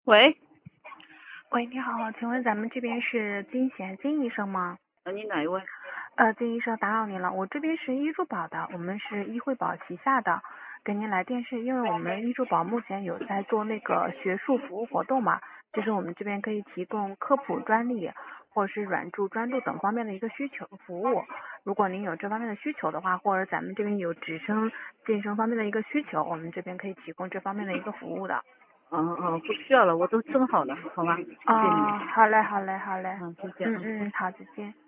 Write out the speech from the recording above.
喂， 喂，你好，请问咱们这边是金医生吗？ 你哪一位？ 金医生打扰您了，我这边是医助宝的，我们是医惠宝旗下的，给您来电是因为我们医助宝目前有在做那个学术服务活动嘛，就是我们这边可以提供科普专利或者是软助专注等方面的一个需求服务。如果您有这方面的需求的话，或者咱们这边有直升晋升方面的一个需求，我们这边可以提供这方面的一个服务的。 不需要了，我都整好了，好吧？谢谢你。 好嘞，好嘞，好嘞。 再见。 好，再见。